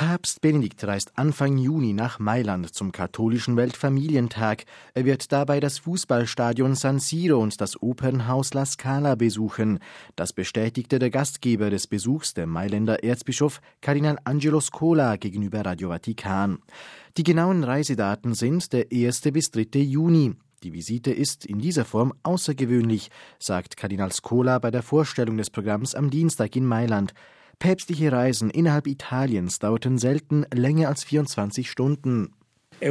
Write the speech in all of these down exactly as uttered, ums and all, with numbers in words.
Papst Benedikt reist Anfang Juni nach Mailand zum katholischen Weltfamilientag. Er wird dabei das Fußballstadion San Siro und das Opernhaus La Scala besuchen. Das bestätigte der Gastgeber des Besuchs, der Mailänder Erzbischof Kardinal Angelo Scola, gegenüber Radio Vatikan. Die genauen Reisedaten sind der erste bis dritte Juni. Die Visite ist in dieser Form außergewöhnlich, sagt Kardinal Scola bei der Vorstellung des Programms am Dienstag in Mailand. Päpstliche Reisen innerhalb Italiens dauerten selten länger als vierundzwanzig Stunden. Das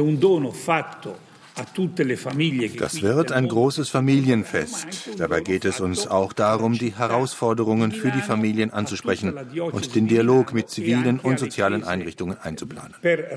wird ein großes Familienfest. Dabei geht es uns auch darum, die Herausforderungen für die Familien anzusprechen und den Dialog mit zivilen und sozialen Einrichtungen einzuplanen.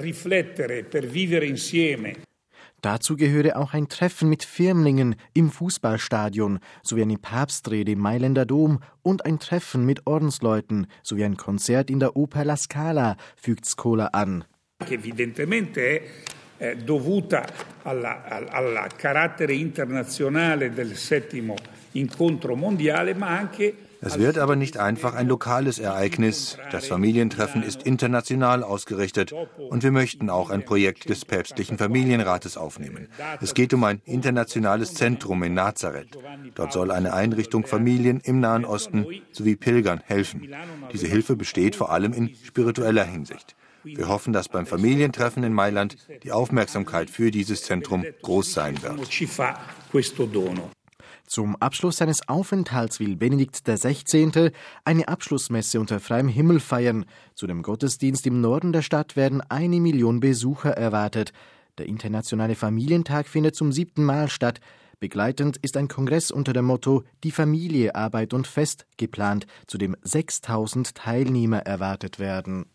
Dazu gehöre auch ein Treffen mit Firmlingen im Fußballstadion sowie eine Papstrede im Mailänder Dom und ein Treffen mit Ordensleuten sowie ein Konzert in der Oper La Scala, fügt Scola an. Evidentemente è dovuta alla, al carattere internazionale del settimo incontro mondiale, ma anche Es wird aber nicht einfach ein lokales Ereignis. Das Familientreffen ist international ausgerichtet und wir möchten auch ein Projekt des päpstlichen Familienrates aufnehmen. Es geht um ein internationales Zentrum in Nazareth. Dort soll eine Einrichtung Familien im Nahen Osten sowie Pilgern helfen. Diese Hilfe besteht vor allem in spiritueller Hinsicht. Wir hoffen, dass beim Familientreffen in Mailand die Aufmerksamkeit für dieses Zentrum groß sein wird. Zum Abschluss seines Aufenthalts will Benedikt der Sechzehnte eine Abschlussmesse unter freiem Himmel feiern. Zu dem Gottesdienst im Norden der Stadt werden eine Million Besucher erwartet. Der internationale Familientag findet zum siebten Mal statt. Begleitend ist ein Kongress unter dem Motto »Die Familie, Arbeit und Fest« geplant, zu dem sechstausend Teilnehmer erwartet werden.